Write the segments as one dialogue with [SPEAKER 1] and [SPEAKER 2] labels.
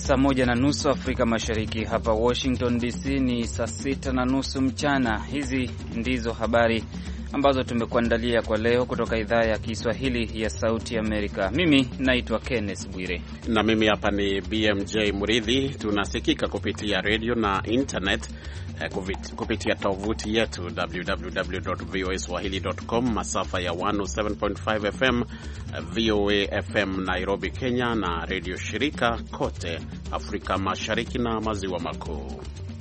[SPEAKER 1] saa 1:30 Afrika Mashariki. Hapa Washington DC ni saa 6:30 mchana. Hizi ndizo habari ambazo tumekuandalia kwa leo kutoka idhaa ya Kiswahili ya Sauti Amerika. Mimi naitwa Kenneth Bwire.
[SPEAKER 2] Na mimi hapa ni BMJ Muridhi. Tunasikika kupitia radio na internet kupitia tovuti yetu www.voaswahili.com, masafa ya 107.5 FM VOA FM Nairobi, Kenya, na radio shirika kote Afrika Mashariki na Maziwa Makuu.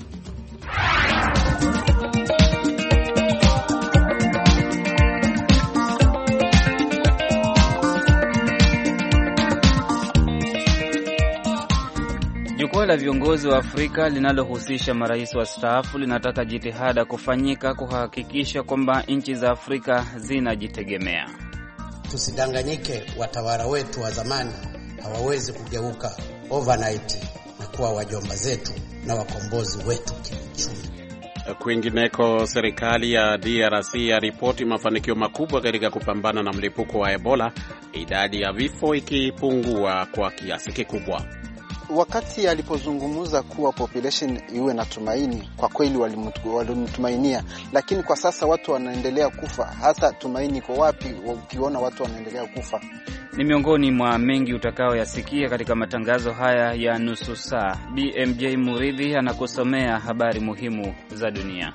[SPEAKER 1] Jukwaa la viongozi wa Afrika linalohusisha marais wastaafu linataka jitihada kufanyika kuhakikisha kwamba nchi za Afrika zinajitegemea.
[SPEAKER 3] Tusidanganyike, watawala wetu wa zamani hawawezi kugeuka overnight na kuwa wajomba zetu na wakombozi wetu kiuchumi.
[SPEAKER 2] Kwingineko, serikali ya DRC yaripoti mafanikio makubwa katika kupambana na mlipuko wa Ebola, idadi ya vifo ikipungua kwa kiasi kikubwa.
[SPEAKER 4] Wakati alipozungumza kuwa population iwe na tumaini, kwa kweli walimtumainia, lakini kwa sasa watu wanaendelea kufa. Hasa tumaini kwa wapi ukiona watu wanaendelea kufa?
[SPEAKER 1] Ni miongoni mwa mengi utakaoyasikia katika matangazo haya ya nusu saa. BMJ Muridhi anakusomea habari muhimu za dunia.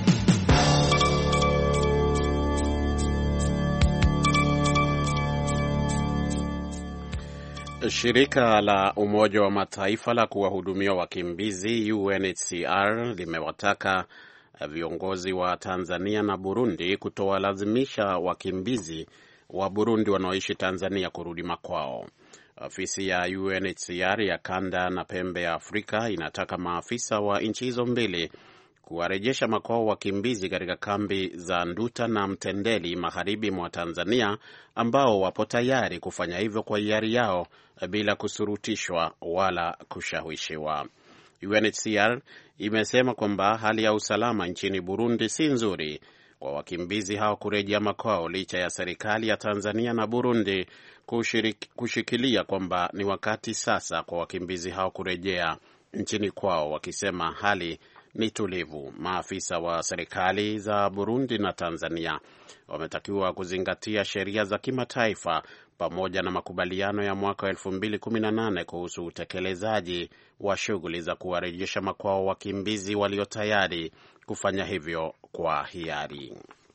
[SPEAKER 2] Shirika la Umoja wa Mataifa la kuwahudumia wakimbizi UNHCR limewataka viongozi wa Tanzania na Burundi kutowalazimisha wakimbizi wa Burundi wanaoishi Tanzania kurudi makwao. Ofisi ya UNHCR ya kanda na pembe ya Afrika inataka maafisa wa nchi hizo mbili kuwarejesha makwao wakimbizi katika kambi za Nduta na Mtendeli magharibi mwa Tanzania, ambao wapo tayari kufanya hivyo kwa hiari yao bila kusurutishwa wala kushawishiwa. UNHCR imesema kwamba hali ya usalama nchini Burundi si nzuri kwa wakimbizi hao kurejea makwao, licha ya serikali ya Tanzania na Burundi kushikilia kwamba ni wakati sasa kwa wakimbizi hao kurejea nchini kwao, wakisema hali ni tulivu. Maafisa wa serikali za Burundi na Tanzania wametakiwa kuzingatia sheria za kimataifa pamoja na makubaliano ya mwaka 2018 kuhusu utekelezaji wa shughuli za kuwarejesha makwao wakimbizi walio tayari kufanya hivyo kwa hiari.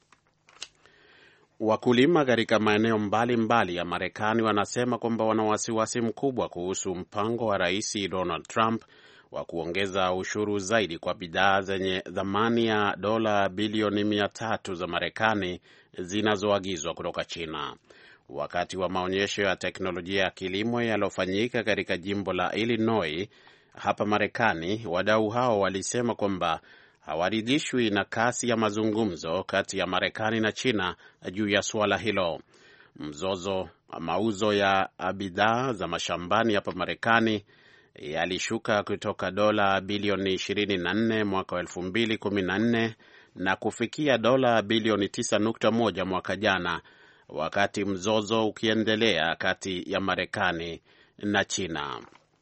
[SPEAKER 2] Wakulima katika maeneo mbalimbali ya Marekani wanasema kwamba wana wasiwasi mkubwa kuhusu mpango wa Rais Donald Trump wa kuongeza ushuru zaidi kwa bidhaa zenye thamani ya dola bilioni 300 za Marekani zinazoagizwa kutoka China. Wakati wa maonyesho ya teknolojia ya kilimo yaliyofanyika katika jimbo la Illinois hapa Marekani, wadau hao walisema kwamba hawaridhishwi na kasi ya mazungumzo kati ya Marekani na China juu ya suala hilo. Mauzo ya bidhaa za mashambani hapa Marekani yalishuka kutoka dola bilioni 24 mwaka 2014 na kufikia dola bilioni 9.1 mwaka jana, wakati mzozo ukiendelea kati ya Marekani na China.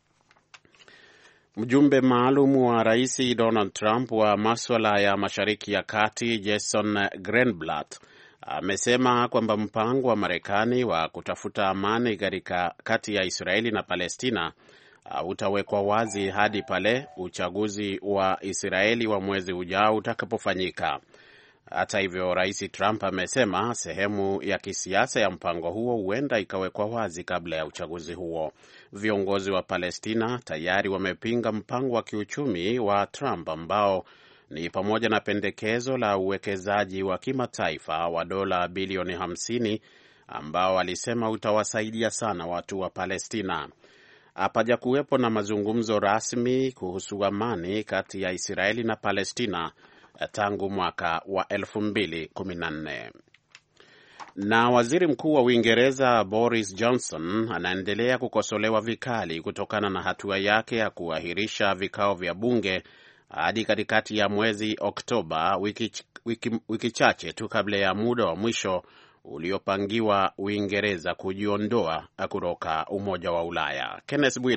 [SPEAKER 2] Mjumbe maalum wa Rais Donald Trump wa masuala ya Mashariki ya Kati, Jason Greenblatt, amesema kwamba mpango wa Marekani wa kutafuta amani kati ya Israeli na Palestina utawekwa wazi hadi pale uchaguzi wa Israeli wa mwezi ujao utakapofanyika. Hata hivyo, Rais Trump amesema sehemu ya kisiasa ya mpango huo huenda ikawekwa wazi kabla ya uchaguzi huo. Viongozi wa Palestina tayari wamepinga mpango wa kiuchumi wa Trump ambao ni pamoja na pendekezo la uwekezaji wa kimataifa wa dola bilioni 50 ambao alisema utawasaidia sana watu wa Palestina. Hapaja kuwepo na mazungumzo rasmi kuhusu amani kati ya Israeli na Palestina tangu mwaka wa 2014. Na waziri mkuu wa Uingereza Boris Johnson anaendelea kukosolewa vikali kutokana na hatua yake ya kuahirisha vikao vya bunge hadi katikati ya mwezi Oktoba, wiki chache tu kabla ya muda wa mwisho uliopangiwa Uingereza kujiondoa kutoka Umoja wa Ulaya. Kenneth Bwire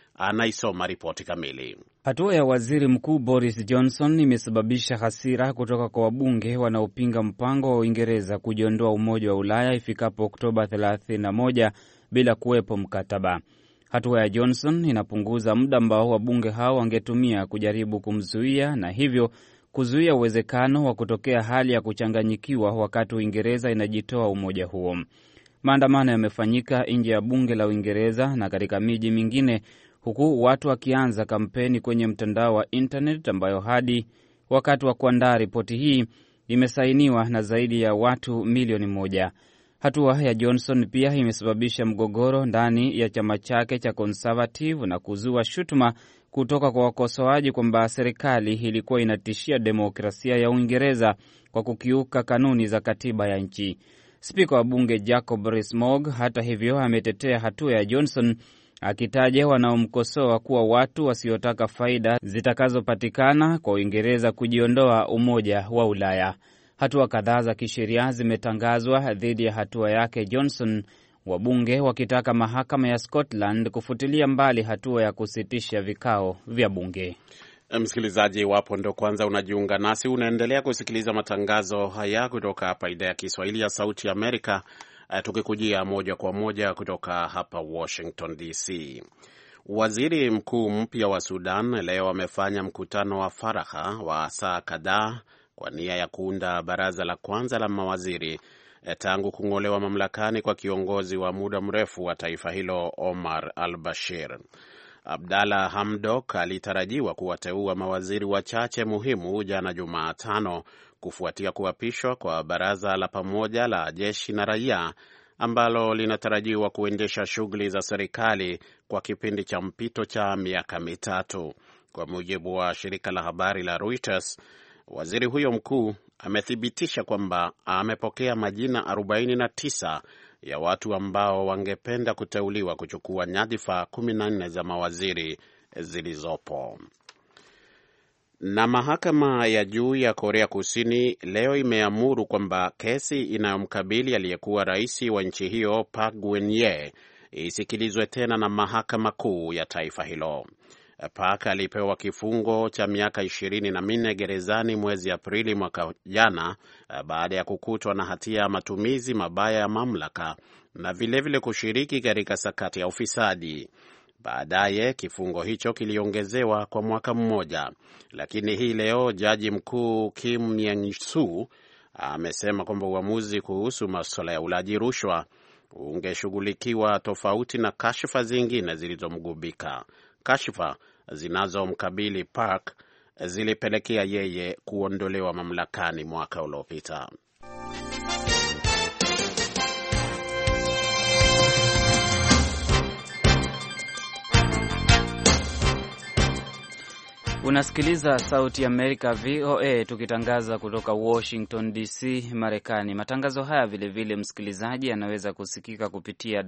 [SPEAKER 2] anaisoma ripoti kamili.
[SPEAKER 1] Hatua ya waziri mkuu Boris Johnson imesababisha hasira kutoka kwa wabunge wanaopinga mpango wa Uingereza kujiondoa Umoja wa Ulaya ifikapo Oktoba 31 bila kuwepo mkataba. Hatua ya Johnson inapunguza muda ambao wabunge hao wangetumia kujaribu kumzuia na hivyo kuzuia uwezekano wa kutokea hali ya kuchanganyikiwa wakati Uingereza inajitoa umoja huo. Maandamano yamefanyika nje ya bunge la Uingereza na katika miji mingine, huku watu wakianza kampeni kwenye mtandao wa internet ambayo hadi wakati wa kuandaa ripoti hii imesainiwa na zaidi ya watu milioni 1. Hatua ya Johnson pia imesababisha mgogoro ndani ya chama chake cha Conservative na kuzua shutuma kutoka kwa wakosoaji kwamba serikali ilikuwa inatishia demokrasia ya Uingereza kwa kukiuka kanuni za katiba ya nchi. Spika wa bunge Jacob Rees-Mogg hata hivyo ametetea hatua ya Johnson, akitaja wanaomkosoa kuwa watu wasiotaka faida zitakazopatikana kwa Uingereza kujiondoa Umoja wa Ulaya. Hatua kadhaa za kisheria zimetangazwa dhidi ya hatua yake Johnson, wabunge wakitaka mahakama ya Scotland kufutilia mbali hatua ya kusitisha vikao vya bunge.
[SPEAKER 2] Msikilizaji, wapo ndo kwanza unajiunga nasi, unaendelea kusikiliza matangazo haya kutoka hapa idhaa ya Kiswahili ya Sauti ya Amerika, tukikujia moja kwa moja kutoka hapa Washington DC. Waziri mkuu mpya wa Sudan leo amefanya mkutano wa faragha wa saa kadhaa kwa nia ya kuunda baraza la kwanza la mawaziri tangu kung'olewa mamlakani kwa kiongozi wa muda mrefu wa taifa hilo Omar al-Bashir. Abdalla Hamdok alitarajiwa kuwateua mawaziri wachache muhimu jana Jumatano kufuatia kuapishwa kwa baraza la pamoja la jeshi na raia ambalo linatarajiwa kuendesha shughuli za serikali kwa kipindi cha mpito cha miaka 3. Kwa mujibu wa shirika la habari la Reuters, waziri huyo mkuu amethibitisha kwamba amepokea majina 49 ya watu ambao wangependa kuteuliwa kuchukua nyadhifa 14 za mawaziri zilizopo. Na mahakama ya juu ya Korea Kusini leo imeamuru kwamba kesi inayomkabili aliyekuwa rais wa nchi hiyo Park Geun-hye isikilizwe tena na mahakama kuu ya taifa hilo. Park alipewa kifungo cha miaka 24 gerezani mwezi Aprili mwaka jana baada ya kukutwa na hatia ya matumizi mabaya ya mamlaka na vilevile kushiriki katika sakati ya ufisadi. Baadaye kifungo hicho kiliongezewa kwa mwaka mmoja, lakini hii leo jaji mkuu Kim Myung-soo amesema kwamba uamuzi kuhusu masuala ya ulaji rushwa ungeshughulikiwa tofauti na kashfa zingine zilizomgubika. Kashfa zinazomkabili Park zilipelekea yeye kuondolewa mamlakani mwaka uliopita.
[SPEAKER 1] Unasikiliza Sauti ya Amerika, VOA, tukitangaza kutoka Washington DC, Marekani. Matangazo haya vilevile, msikilizaji, yanaweza kusikika kupitia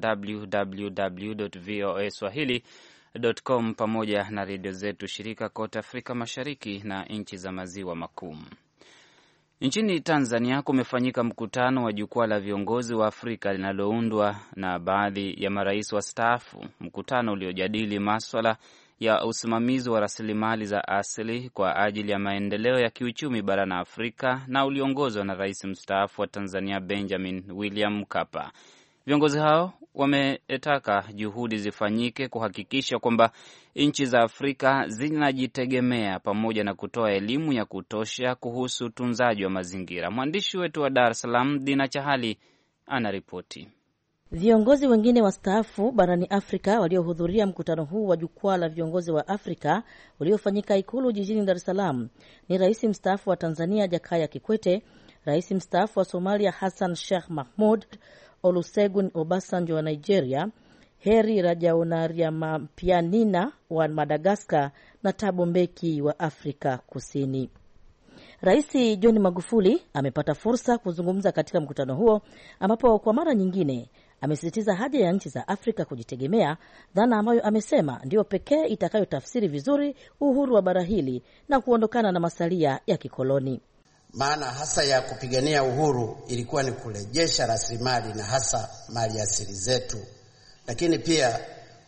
[SPEAKER 1] www.voaswahili.com pamoja na redio zetu shirika kote Afrika Mashariki na nchi za Maziwa Makuu. Nchini Tanzania kumefanyika mkutano wa jukwaa la viongozi wa Afrika linaloundwa na baadhi ya marais wastaafu, mkutano uliojadili maswala ya usimamizi wa rasilimali za asili kwa ajili ya maendeleo ya kiuchumi barani Afrika na uliongozwa na rais mstaafu wa Tanzania Benjamin William Mkapa. Viongozi hao wametaka juhudi zifanyike kuhakikisha kwamba nchi za Afrika zinajitegemea pamoja na kutoa elimu ya kutosha kuhusu utunzaji wa mazingira. Mwandishi wetu wa Dar es Salaam Dina Chahali anaripoti.
[SPEAKER 5] Viongozi wengine wastaafu barani Afrika waliohudhuria mkutano huu wa jukwaa la viongozi wa Afrika uliofanyika Ikulu jijini Dar es Salaam ni rais mstaafu wa Tanzania Jakaya Kikwete, rais mstaafu wa Somalia Hassan Sheikh Mahmud, Olusegun Obasanjo wa Nigeria, Heri Rajaonariamampianina wa Madagascar na Thabo Mbeki wa Afrika Kusini. Rais John Magufuli amepata fursa kuzungumza katika mkutano huo ambapo kwa mara nyingine amesisitiza haja ya nchi za Afrika kujitegemea, dhana ambayo amesema ndio pekee itakayotafsiri vizuri uhuru wa bara hili na kuondokana na masalia ya kikoloni.
[SPEAKER 3] Maana hasa ya kupigania uhuru ilikuwa ni kurejesha rasilimali na hasa mali asili zetu, lakini pia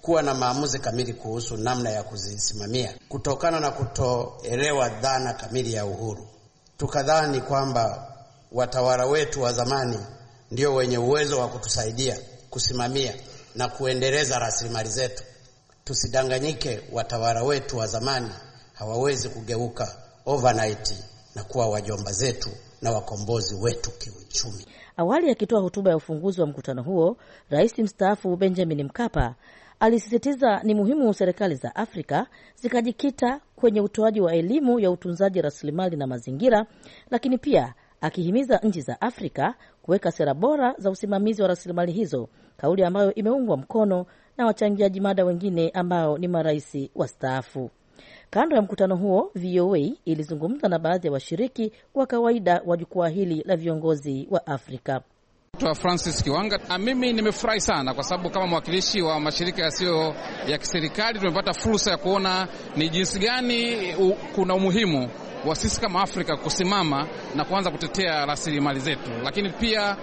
[SPEAKER 3] kuwa na maamuzi kamili kuhusu namna ya kuzisimamia kutokana na kutoelewa dhana kamili ya uhuru. Tukadhani kwamba watawala wetu wa zamani ndio wenye uwezo wa kutusaidia kusimamia na kuendeleza rasilimali zetu. Tusidanganyike, watawala wetu wa zamani hawawezi kugeuka overnight na kuwa wajomba zetu na wakombozi wetu kiuchumi.
[SPEAKER 5] Awali akitoa hotuba ya ufunguzi wa mkutano huo, Rais mstaafu Benjamin Mkapa alisisitiza ni muhimu serikali za Afrika zikajikita kwenye utoaji wa elimu ya utunzaji rasilimali na mazingira, lakini pia akihimiza nchi za Afrika kuweka sera bora za usimamizi wa rasilimali hizo, kauli ambayo imeungwa mkono na wachangiaji mada wengine ambao ni marais wastaafu. Kando ya mkutano huo, VOA ilizungumza na baadhi ya washiriki wa kawaida wa jukwaa hili la viongozi wa Afrika.
[SPEAKER 6] Francis Kiwanga. Mimi nimefurahi sana kwa sababu kama mwakilishi wa mashirika yasiyo ya kiserikali tumepata fursa ya kuona ni jinsi gani kuna umuhimu wa sisi kama Afrika kusimama na kuanza kutetea rasilimali zetu, lakini pia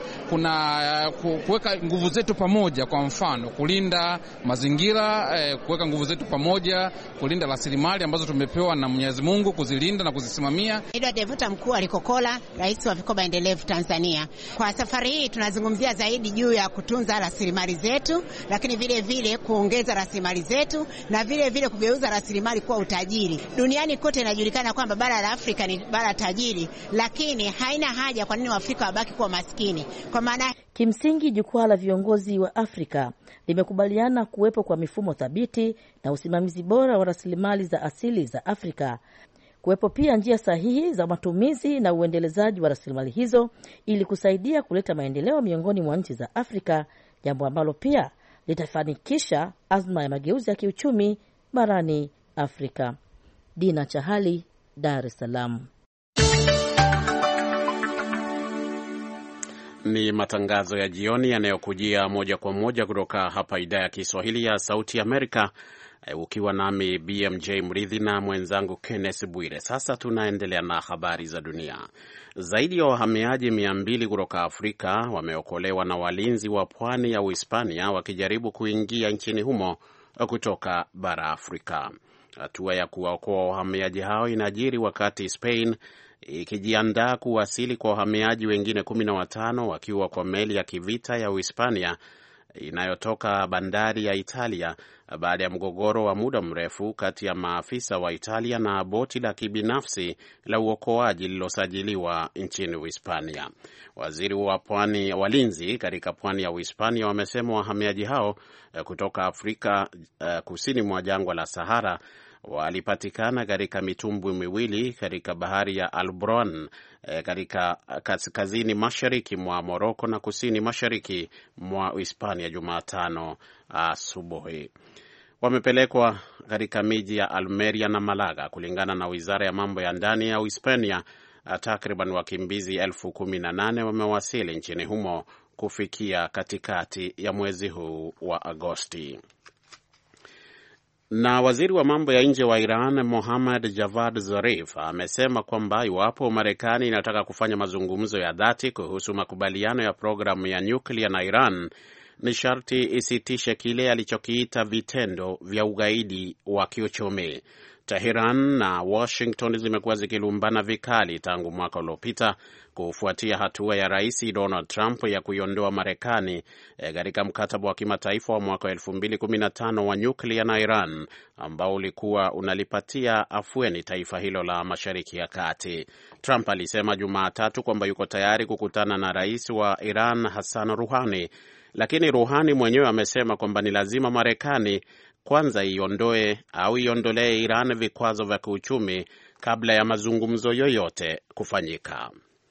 [SPEAKER 6] kuna kuweka nguvu zetu pamoja, kwa mfano kulinda mazingira, kuweka nguvu zetu pamoja kulinda rasilimali ambazo tumepewa na Mwenyezi Mungu, kuzilinda na kuzisimamia.
[SPEAKER 7] Edward Devuta, mkuu wa Likokola, rais wa vikoba endelevu Tanzania. Kwa safari hii tunazungumzia zaidi juu ya kutunza rasilimali zetu, lakini vile vile kuongeza rasilimali zetu na vile vile kugeuza rasilimali kuwa utajiri. Duniani kote inajulikana kwamba bara la Afrika ni bara tajiri, lakini haina haja kwa nini Waafrika wabaki kuwa maskini. Kwa maana
[SPEAKER 5] kimsingi jukwaa la viongozi wa Afrika limekubaliana kuwepo kwa mifumo thabiti na usimamizi bora wa rasilimali za asili za Afrika, kuwepo pia njia sahihi za matumizi na uendelezaji wa rasilimali hizo ili kusaidia kuleta maendeleo miongoni mwa nchi za Afrika, jambo ambalo pia litafanikisha azma ya mageuzi ya kiuchumi barani Afrika. Dina Chahali, Dar es Salaam.
[SPEAKER 2] Ni matangazo ya jioni yanayokujia moja kwa moja kutoka hapa idhaa ya Kiswahili ya Sauti Amerika, ukiwa nami BMJ Mridhi na mwenzangu Kenneth Bwire. Sasa tunaendelea na habari za dunia. Zaidi ya wahamiaji 200 kutoka Afrika wameokolewa na walinzi wa pwani ya Uhispania wakijaribu kuingia nchini humo kutoka bara Afrika. Hatua ya kuwaokoa wahamiaji hao inajiri wakati Spain ikijiandaa kuwasili kwa wahamiaji wengine 15 wakiwa kwa meli ya kivita ya Uhispania inayotoka bandari ya Italia baada ya mgogoro wa muda mrefu kati ya maafisa wa Italia na boti la kibinafsi la uokoaji lililosajiliwa nchini Uhispania. Waziri wa pwani, walinzi katika pwani ya Uhispania wamesema wahamiaji hao kutoka Afrika kusini mwa jangwa la Sahara walipatikana katika mitumbwi miwili katika bahari ya Albron katika kaskazini mashariki mwa Morocco na kusini mashariki mwa Hispania Jumatano asubuhi. Wamepelekwa katika miji ya Almeria na Malaga. Kulingana na Wizara ya Mambo ya Ndani ya Hispania, takriban wakimbizi 18,000 wamewasili nchini humo kufikia katikati ya mwezi huu wa Agosti. Na waziri wa mambo ya nje wa Iran Mohammad Javad Zarif amesema kwamba iwapo Marekani inataka kufanya mazungumzo ya dhati kuhusu makubaliano ya programu ya nyuklia na Iran, ni sharti isitishe kile alichokiita vitendo vya ugaidi wa kiuchumi. Tehran na Washington zimekuwa zikilumbana vikali tangu mwaka uliopita kufuatia hatua ya Rais Donald Trump ya kuiondoa Marekani katika mkataba wa kimataifa wa mwaka 2015 wa nyuklia na Iran ambao ulikuwa unalipatia afueni taifa hilo la Mashariki ya Kati. Trump alisema Jumatatu kwamba yuko tayari kukutana na rais wa Iran Hassan Rouhani, lakini Rouhani mwenyewe amesema kwamba ni lazima Marekani kwanza iondolee Iran vikwazo vya kiuchumi kabla ya mazungumzo yoyote kufanyika.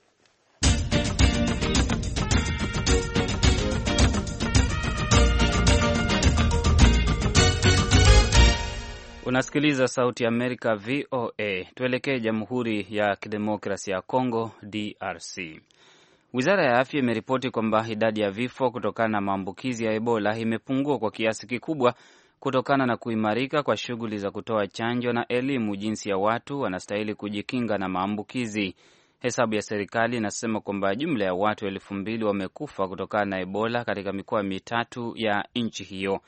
[SPEAKER 1] Unasikiliza Sauti ya Amerika, VOA. Tuelekee Jamhuri ya Kidemokrasia ya Kongo, DRC. Wizara ya Afya imeripoti kwamba idadi ya vifo kutokana na maambukizi ya Ebola imepungua kwa kiasi kikubwa kutokana na kuimarika kwa shughuli za kutoa chanjo na elimu jinsi ya watu wanastahili kujikinga na maambukizi. Hesabu ya serikali inasema kwamba jumla ya watu 2,000 wamekufa kutokana na Ebola katika mikoa mitatu ya nchi hiyo.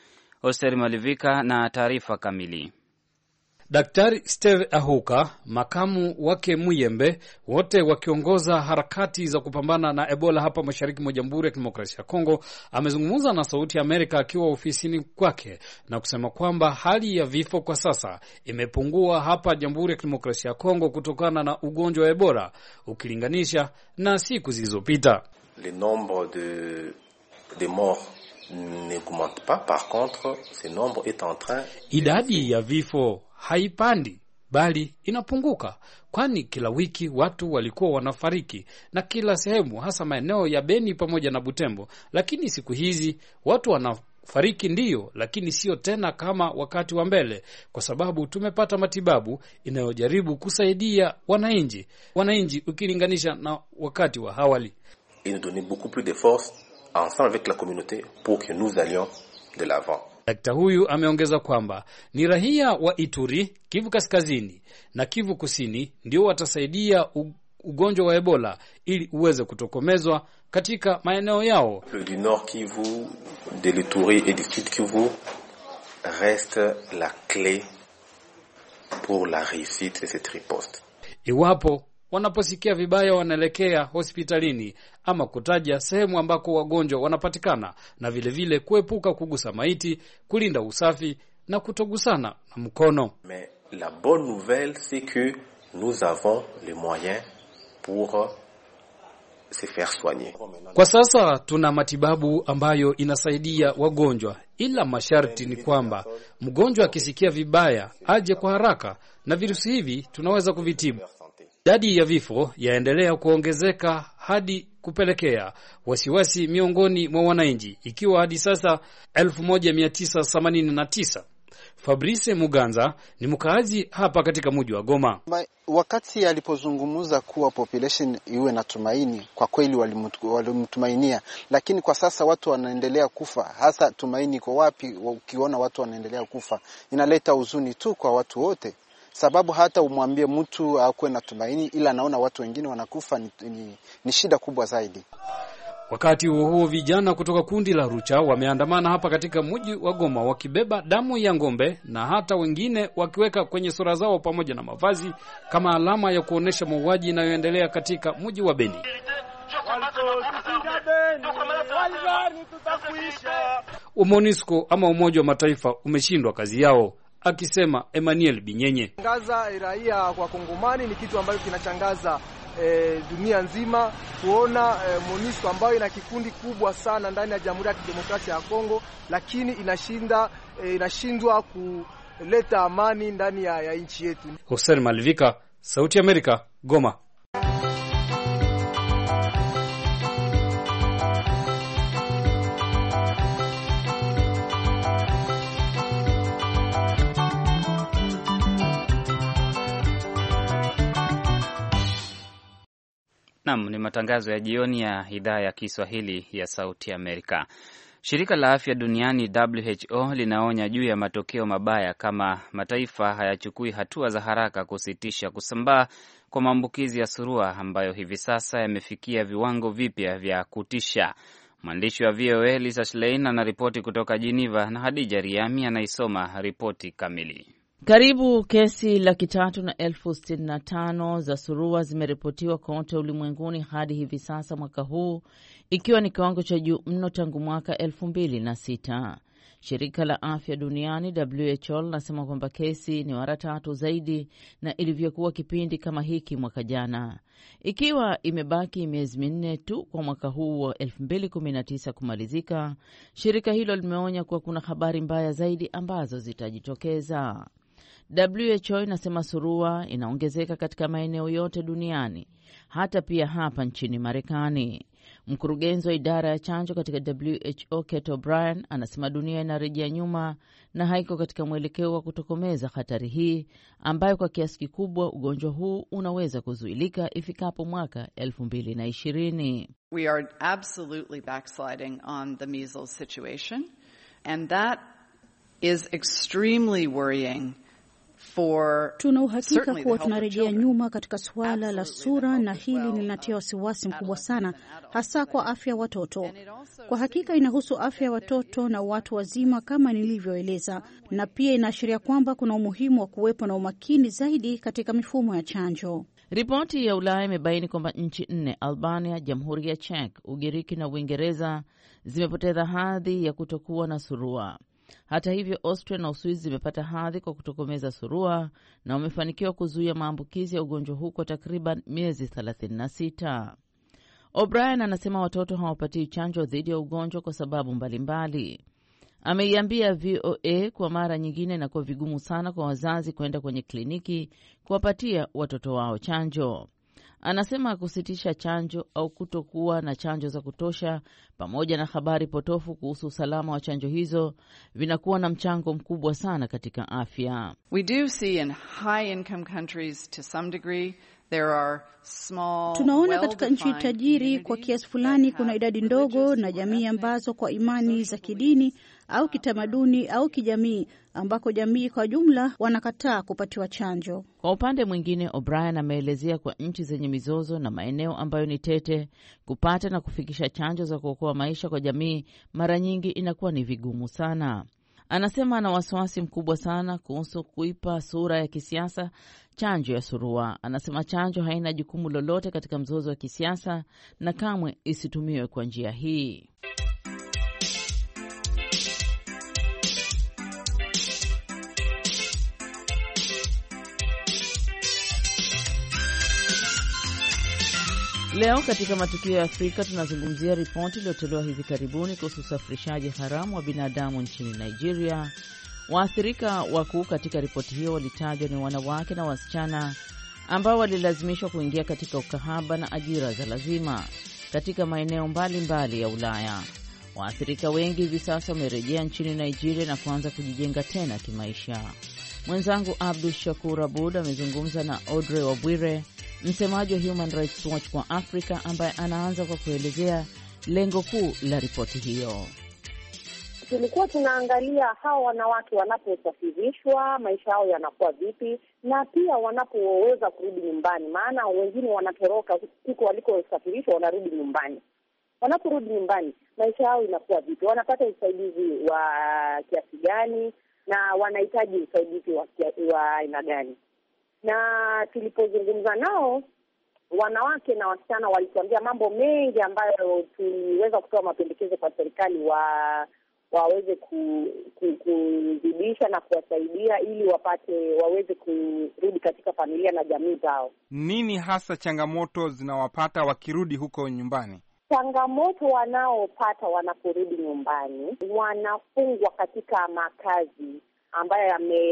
[SPEAKER 1] Oster Malivika na taarifa kamili.
[SPEAKER 8] Daktari Steve Ahuka, makamu wake Muyembe, wote wakiongoza harakati za kupambana na Ebola hapa mashariki mwa Jamhuri ya Kidemokrasia ya Kongo, amezungumza na Sauti ya Amerika akiwa ofisini kwake na kusema kwamba hali ya vifo kwa sasa imepungua hapa Jamhuri ya Kidemokrasia ya Kongo kutokana na ugonjwa wa Ebola ukilinganisha na siku zilizopita.
[SPEAKER 9] Le nombre de morts n'augmente pas, par contre, ce nombre est en train.
[SPEAKER 8] Idadi ya vifo haipandi bali inapunguka, kwani kila wiki watu walikuwa wanafariki na kila sehemu, hasa maeneo ya Beni pamoja na Butembo. Lakini siku hizi watu wanafariki ndiyo, lakini sio tena kama wakati wa mbele, kwa sababu tumepata matibabu inayojaribu kusaidia wananchi ukilinganisha na wakati wa awali.
[SPEAKER 9] Il nous donne beaucoup plus de force ensemble avec la communauté pour que nous allions de l'avant.
[SPEAKER 8] Daktari huyu ameongeza kwamba ni raia wa Ituri, Kivu Kaskazini na Kivu Kusini ndio watasaidia ugonjwa wa Ebola ili uweze kutokomezwa katika maeneo yao.
[SPEAKER 9] Du Nord Kivu, de l'Ituri et du Sud Kivu reste la clé pour la réussite de cette riposte.
[SPEAKER 8] Iwapo wanaposikia vibaya wanaelekea hospitalini ama kutaja sehemu ambako wagonjwa wanapatikana, na vile kuepuka kugusa maiti, kulinda usafi na kutogusana na mkono.
[SPEAKER 9] Mais la bonne nouvelle c'est que nous avons les moyens pour se faire soigner.
[SPEAKER 8] Kwa sasa tuna matibabu ambayo inasaidia wagonjwa, ila masharti ni kwamba mgonjwa akisikia vibaya aje kwa haraka, na virusi hivi tunaweza kuvitibu. Idadi ya vifo yaendelea kuongezeka hadi kupelekea wasiwasi miongoni mwa wananchi, ikiwa hadi sasa 1989. Fabrice Muganza ni mkaazi hapa katika mji wa Goma.
[SPEAKER 4] Wakati alipozungumza kuwa population iwe na tumaini, kwa kweli walimtumainia, lakini kwa sasa watu wanaendelea kufa. Hasa tumaini kwa wapi? Ukiona watu wanaendelea kufa inaleta huzuni tu kwa watu wote, sababu hata umwambie mtu akuwe na tumaini ila anaona watu wengine wanakufa ni shida kubwa zaidi.
[SPEAKER 8] Wakati huo vijana kutoka kundi la Rucha wameandamana hapa katika mji wa Goma wakibeba damu ya ng'ombe na hata wengine wakiweka kwenye sura zao pamoja na mavazi kama alama ya kuonesha mauaji inayoendelea katika mji wa Beni. MONUSCO ama Umoja wa Mataifa umeshindwa kazi yao, akisema Emmanuel Binyenye.
[SPEAKER 10] Changaza raia kwa Kongomani ni kitu ambacho kinachangaza dunia nzima kuona MONUSCO ambayo ina kikundi kubwa sana ndani ya Jamhuri ya Kidemokrasia ya Kongo, lakini inashindwa kuleta amani ndani ya nchi yetu.
[SPEAKER 8] Hussein Malivika, Sauti ya Amerika, Goma.
[SPEAKER 1] Naam, ni matangazo ya jioni ya idhaa ya Kiswahili ya Sauti ya Amerika. Shirika la Afya Duniani WHO linaonya juu ya matokeo mabaya kama mataifa hayachukui hatua za haraka kusitisha kusambaa kwa maambukizi ya surua ambayo hivi sasa yamefikia viwango vipya vya kutisha. Mwandishi wa VOA Lisa Schlein anaripoti kutoka Geneva na Hadija Riami anaisoma ripoti kamili.
[SPEAKER 5] Karibu kesi 365,000 za surua zimeripotiwa kote ulimwenguni hadi hivi sasa mwaka huu, ikiwa ni kiwango cha juu mno tangu mwaka 2006. Shirika la Afya Duniani WHO linasema kwamba kesi ni mara 3 zaidi na ilivyokuwa kipindi kama hiki mwaka jana. Ikiwa imebaki miezi 4 tu kwa mwaka huu wa 2019 kumalizika, shirika hilo limeonya kuwa kuna habari mbaya zaidi ambazo zitajitokeza. WHO inasema surua inaongezeka katika maeneo yote duniani, hata pia hapa nchini Marekani. Mkurugenzi wa idara ya chanjo katika WHO Kate O'Brien anasema dunia inarejea nyuma na haiko katika mwelekeo wa kutokomeza hatari hii ambayo kwa kiasi kikubwa ugonjwa huu unaweza kuzuilika ifikapo mwaka 2020.
[SPEAKER 11] We are absolutely backsliding on the measles situation, and that is extremely worrying
[SPEAKER 12] Tuna uhakika kuwa tunarejea nyuma katika suala la sura, na hili linatia wasiwasi mkubwa sana, hasa kwa afya ya watoto. Kwa hakika inahusu afya ya watoto na watu wazima kama nilivyoeleza, na pia inaashiria kwamba kuna umuhimu wa kuwepo na umakini zaidi katika mifumo ya chanjo.
[SPEAKER 13] Ripoti ya Ulaya imebaini kwamba nchi 4, Albania, Jamhuri ya Czech, Ugiriki na Uingereza, zimepoteza hadhi ya kutokuwa na surua. Hata hivyo, Austria na Uswizi zimepata hadhi kwa kutokomeza surua na wamefanikiwa kuzuia maambukizi ya ugonjwa huu kwa takriban miezi 36. O'Brien anasema watoto hawapatii chanjo dhidi ya ugonjwa kwa sababu mbalimbali. Ameiambia VOA kwa mara nyingine na kwa vigumu sana kwa wazazi kwenda kwenye kliniki kuwapatia watoto wao chanjo. Anasema kusitisha chanjo au kutokuwa na chanjo za kutosha pamoja na habari potofu kuhusu usalama wa chanjo hizo vinakuwa na mchango mkubwa sana katika afya.
[SPEAKER 11] We do see in high income countries to some degree there are small,
[SPEAKER 12] tunaona katika nchi tajiri kwa kiasi fulani kuna idadi ndogo na jamii ambazo kwa imani za kidini au kitamaduni au kijamii ambako jamii kwa jumla wanakataa kupatiwa chanjo.
[SPEAKER 13] Kwa upande mwingine, O'Brien ameelezea kwa nchi zenye mizozo na maeneo ambayo ni tete kupata na kufikisha chanjo za kuokoa maisha kwa jamii mara nyingi inakuwa ni vigumu sana. Anasema ana wasiwasi mkubwa sana kuhusu kuipa sura ya kisiasa chanjo ya surua. Anasema chanjo haina jukumu lolote katika mzozo wa kisiasa na kamwe isitumiwe kwa njia hii. Leo katika matukio ya Afrika tunazungumzia ripoti iliyotolewa hivi karibuni kuhusu usafirishaji haramu wa binadamu nchini Nigeria. Waathirika wakuu katika ripoti hiyo walitajwa ni wanawake na wasichana ambao walilazimishwa kuingia katika ukahaba na ajira za lazima katika maeneo mbalimbali ya Ulaya. Waathirika wengi hivi sasa wamerejea nchini Nigeria na kuanza kujijenga tena kimaisha. Mwenzangu Abdul Shakur Abud amezungumza na Audrey Wabwire, msemaji wa Human Rights Watch kwa Afrika, ambaye anaanza kwa kuelezea lengo kuu la ripoti hiyo.
[SPEAKER 14] Tulikuwa tunaangalia hawa wanawake wanaposafirishwa maisha yao yanakuwa vipi, na pia wanapoweza kurudi nyumbani, maana wengine wanatoroka huko walikosafirishwa wanarudi nyumbani. Wanaporudi nyumbani maisha yao inakuwa vipi, wanapata usaidizi wa kiasi gani na wanahitaji usaidizi wa aina gani. Na tulipozungumza nao, wanawake na wasichana walituambia mambo mengi ambayo tuliweza kutoa mapendekezo kwa serikali waweze kuzidisha na kuwasaidia ili waweze kurudi katika familia na jamii zao.
[SPEAKER 15] Nini hasa changamoto zinawapata wakirudi huko nyumbani?
[SPEAKER 14] Changamoto wanaopata wanaporudi nyumbani, wanafungwa katika makazi ambayo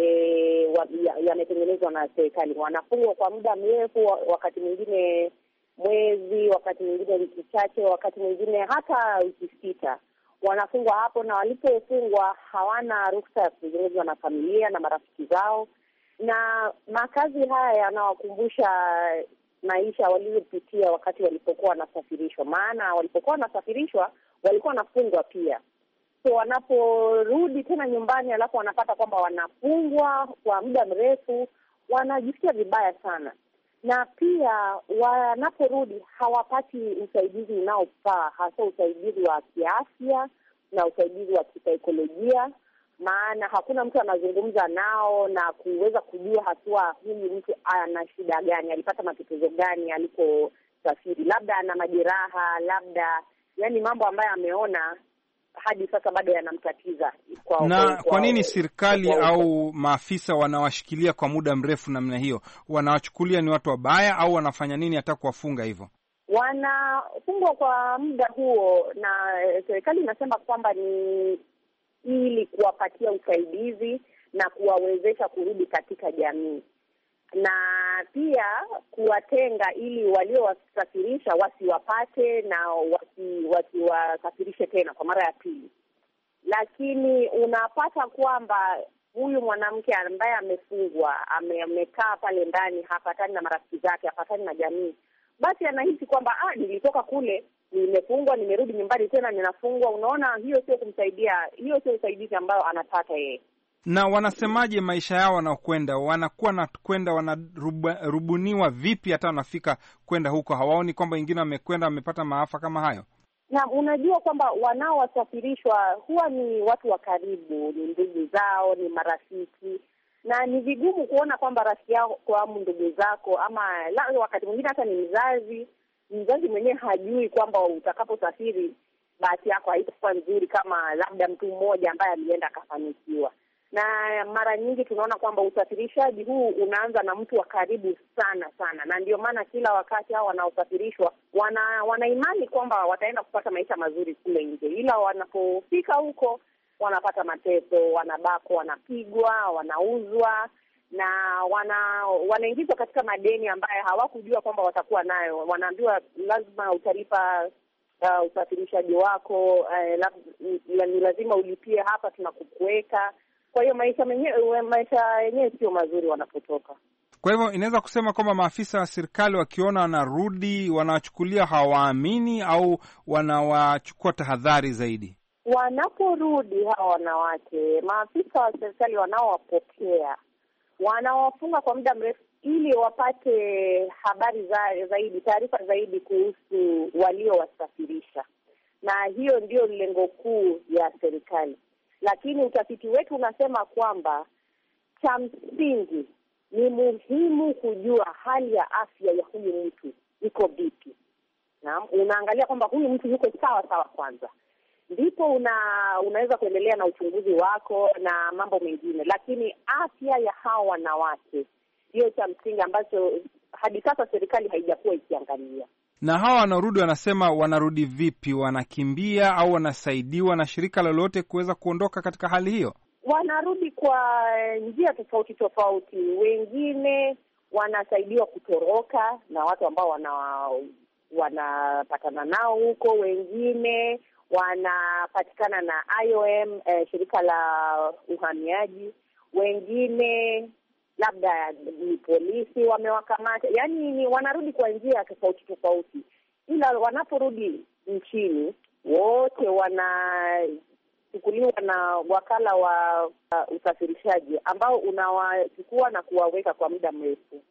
[SPEAKER 14] yametengenezwa na serikali. Wanafungwa kwa muda mrefu, wakati mwingine mwezi, wakati mwingine wiki chache, wakati mwingine hata wiki 6. Wanafungwa hapo, na walipofungwa hawana ruhusa ya kuzungumza na familia na marafiki zao. Na makazi haya yanawakumbusha maisha walizopitia wakati walipokuwa wanasafirishwa. Maana walipokuwa wanasafirishwa walikuwa wanafungwa pia. So wanaporudi tena nyumbani alafu wanapata kwamba wanafungwa kwa muda mrefu, wanajisikia vibaya sana. Na pia wanaporudi hawapati usaidizi unaofaa, hasa usaidizi wa kiafya na usaidizi wa kisaikolojia, maana hakuna mtu anazungumza nao na kuweza kujua hatua huyu mtu ana shida gani, alipata matatizo gani aliposafiri, labda ana majeraha, labda yani mambo ambayo ameona hadi sasa bado yanamtatiza.
[SPEAKER 15] Kwa nini serikali au maafisa wanawashikilia kwa muda mrefu namna hiyo? Wanawachukulia ni watu wabaya au wanafanya nini hata kuwafunga hivyo?
[SPEAKER 14] Wanafungwa kwa muda huo, na serikali inasema kwamba ni ili kuwapatia usaidizi na kuwawezesha kurudi katika jamii, na pia kuwatenga ili waliowasafirisha wasiwapate na wasiwasafirishe tena kwa mara ya pili. Lakini unapata kwamba huyu mwanamke ambaye amefungwa, amekaa pale ndani, hapatani na marafiki zake, hapatani na jamii, basi anahisi kwamba nilitoka kule, nimefungwa, nimerudi nyumbani tena ninafungwa. Unaona, hiyo sio kumsaidia, hiyo sio usaidizi ambao anapata yeye.
[SPEAKER 15] Na wanasemaje maisha yao wanaokwenda? Wanakuwa na kwenda wanarubuniwa vipi hata wanafika kwenda huko? Hawaoni kwamba wengine wamekwenda wamepata maafa kama hayo?
[SPEAKER 14] Na unajua kwamba wanaowasafirishwa huwa ni watu wa karibu, ni ndugu zao, ni marafiki, na ni vigumu kuona kwamba rafiki yako au ndugu zako ama wakati mwingine hata ni mzazi mwenyewe hajui kwamba utakaposafiri bahati yako haitakuwa nzuri kama labda mtu mmoja ambaye alienda akafanikiwa. Na mara nyingi tunaona kwamba usafirishaji huu unaanza na mtu wa karibu sana sana, na ndio maana kila wakati hao wanaosafirishwa wana imani kwamba wataenda kupata maisha mazuri kule nje, ila wanapofika huko wanapata mateso, wanabakwa, wanapigwa, wanauzwa na wanaingizwa katika madeni ambayo hawakujua kwamba watakuwa nayo. Wanaambiwa lazima utalipa usafirishaji wako, ni lazima ulipie hapa, tunakukuweka. Kwa hiyo maisha yenyewe sio mazuri wanapotoka.
[SPEAKER 15] Kwa hivyo inaweza kusema kwamba maafisa wa serikali wakiona wanarudi wanawachukulia hawaamini au wanawachukua tahadhari zaidi?
[SPEAKER 14] Wanaporudi hawa wanawake, maafisa wa serikali wanaowapokea wanawafunga kwa muda mrefu ili wapate habari zaidi, taarifa zaidi kuhusu waliowasafirisha, na hiyo ndio lengo kuu ya serikali. Lakini utafiti wetu unasema kwamba cha msingi ni muhimu kujua hali ya afya ya huyu mtu iko vipi. Naam, unaangalia kwamba huyu mtu yuko sawa kwanza, ndipo unaweza kuendelea na uchunguzi wako na mambo mengine. Lakini afya ya hawa wanawake ndio cha msingi ambacho hadi sasa serikali haijakuwa ikiangalia.
[SPEAKER 15] Na hawa wanarudi, wanasema wanarudi vipi? Wanakimbia au wanasaidiwa na shirika lolote kuweza kuondoka katika hali hiyo?
[SPEAKER 14] Wanarudi kwa njia tofauti. Wengine wanasaidiwa kutoroka na watu ambao wanapatana nao huko. Wengine wanapatikana na IOM, shirika la uhamiaji. Wengine labda ni polisi wamewakamata. Yaani wanarudi kwa njia tofauti. Ila wanaporudi nchini wote wanachukuliwa na wakala wa usafirishaji ambao unawachukua na kuwaweka kwa muda mrefu.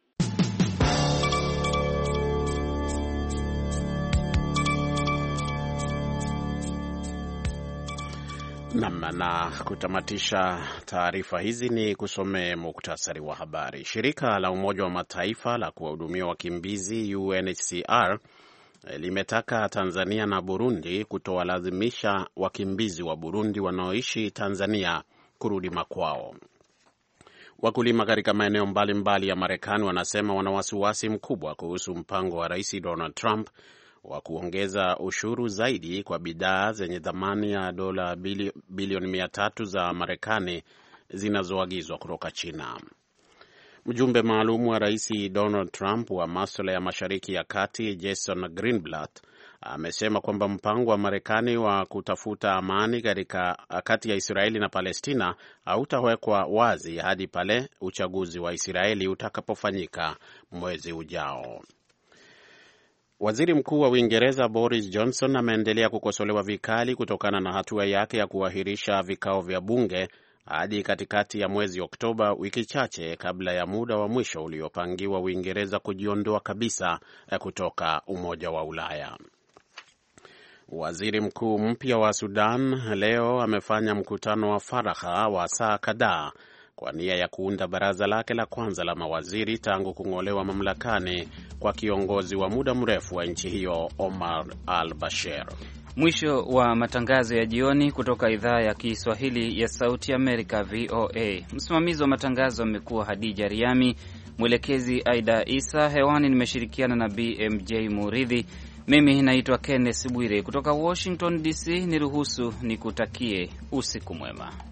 [SPEAKER 2] Na kutamatisha taarifa hizi ni kusomea muktasari wa habari. Shirika la Umoja wa Mataifa la kuwahudumia wakimbizi UNHCR limetaka Tanzania na Burundi kutowalazimisha wakimbizi wa Burundi wanaoishi Tanzania kurudi makwao. Wakulima katika maeneo mbalimbali ya Marekani wanasema wana wasiwasi mkubwa kuhusu mpango wa Rais Donald Trump wa kuongeza ushuru zaidi kwa bidhaa zenye thamani ya dola bilioni 300 za Marekani zinazoagizwa kutoka China. Mjumbe maalum wa Rais Donald Trump wa masuala ya Mashariki ya Kati, Jason Greenblatt, amesema kwamba mpango wa Marekani wa kutafuta amani kati ya Israeli na Palestina hautawekwa wazi hadi pale uchaguzi wa Israeli utakapofanyika mwezi ujao. Waziri Mkuu wa Uingereza Boris Johnson ameendelea kukosolewa vikali kutokana na hatua yake ya kuahirisha vikao vya bunge hadi katikati ya mwezi Oktoba, wiki chache kabla ya muda wa mwisho uliopangiwa Uingereza kujiondoa kabisa kutoka Umoja wa Ulaya. Waziri Mkuu mpya wa Sudan leo amefanya mkutano wa faragha wa saa kadhaa kwa nia ya kuunda baraza lake la kwanza la mawaziri tangu kung'olewa mamlakani kwa kiongozi wa muda mrefu wa nchi hiyo Omar al-Bashir.
[SPEAKER 1] Mwisho wa matangazo ya jioni kutoka idhaa ya Kiswahili ya Sauti Amerika VOA. Msimamizi wa matangazo amekuwa Hadija Riami, mwelekezi Aida Isa. Hewani nimeshirikiana na BMJ Muridhi. Mimi naitwa Kenneth Bwire kutoka Washington DC. Niruhusu nikutakie usiku mwema.